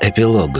Эпилог.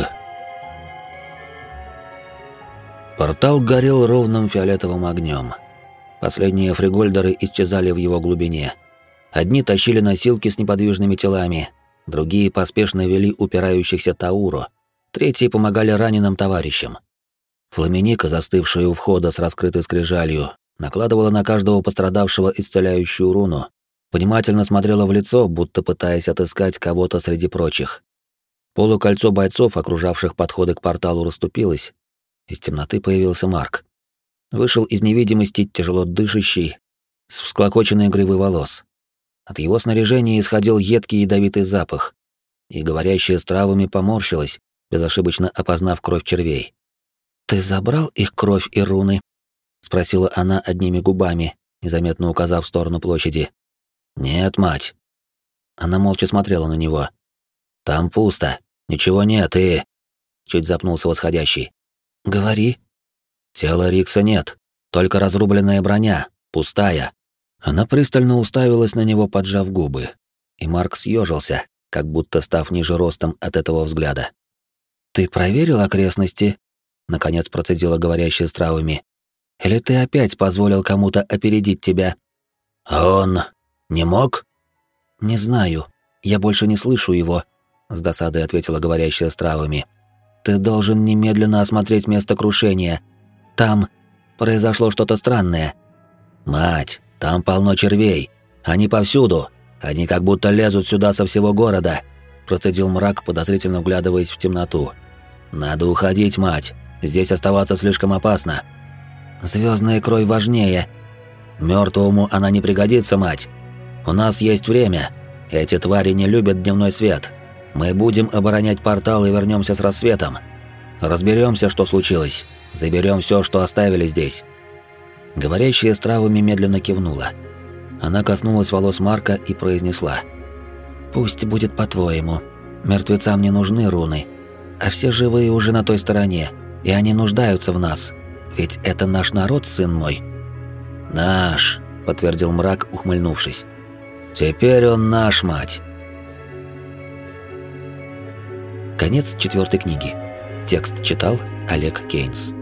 Портал горел ровным фиолетовым огнем. Последние фригольдеры исчезали в его глубине. Одни тащили носилки с неподвижными телами, другие поспешно вели упирающихся Тауру, третьи помогали раненым товарищам. Фламиника, застывшая у входа с раскрытой скрижалью, накладывала на каждого пострадавшего исцеляющую руну, внимательно смотрела в лицо, будто пытаясь отыскать кого-то среди прочих. Полукольцо бойцов, окружавших подходы к порталу, расступилось. Из темноты появился Марк. Вышел из невидимости тяжело дышащий, с всклокоченной гривой волос. От его снаряжения исходил едкий ядовитый запах, и говорящая с травами поморщилась, безошибочно опознав кровь червей. «Ты забрал их кровь и руны?» — спросила она одними губами, незаметно указав в сторону площади. «Нет, мать». Она молча смотрела на него. «Там пусто. Ничего нет, и...» Чуть запнулся восходящий. «Говори». «Тела Рикса нет. Только разрубленная броня. Пустая». Она пристально уставилась на него, поджав губы. И Марк съежился, как будто став ниже ростом от этого взгляда. «Ты проверил окрестности?» — наконец процедила говорящая с травами. «Или ты опять позволил кому-то опередить тебя?» «А он не мог?» «Не знаю. Я больше не слышу его», — с досадой ответила говорящая с травами. «Ты должен немедленно осмотреть место крушения. Там произошло что-то странное». «Мать, там полно червей. Они повсюду. Они как будто лезут сюда со всего города», — процедил мрак, подозрительно вглядываясь в темноту. «Надо уходить, мать. Здесь оставаться слишком опасно». «Звездная кровь важнее». «Мертвому она не пригодится, мать. У нас есть время. Эти твари не любят дневной свет. Мы будем оборонять портал и вернемся с рассветом. Разберемся, что случилось. Заберем все, что оставили здесь». Говорящая с травами медленно кивнула. Она коснулась волос Марка и произнесла: «Пусть будет по-твоему. Мертвецам не нужны руны, а все живые уже на той стороне, и они нуждаются в нас. Ведь это наш народ, сын мой». «Наш», — подтвердил мрак, ухмыльнувшись. «Теперь он наш, мать». Конец 4 книги. Текст читал Олег Кейнс.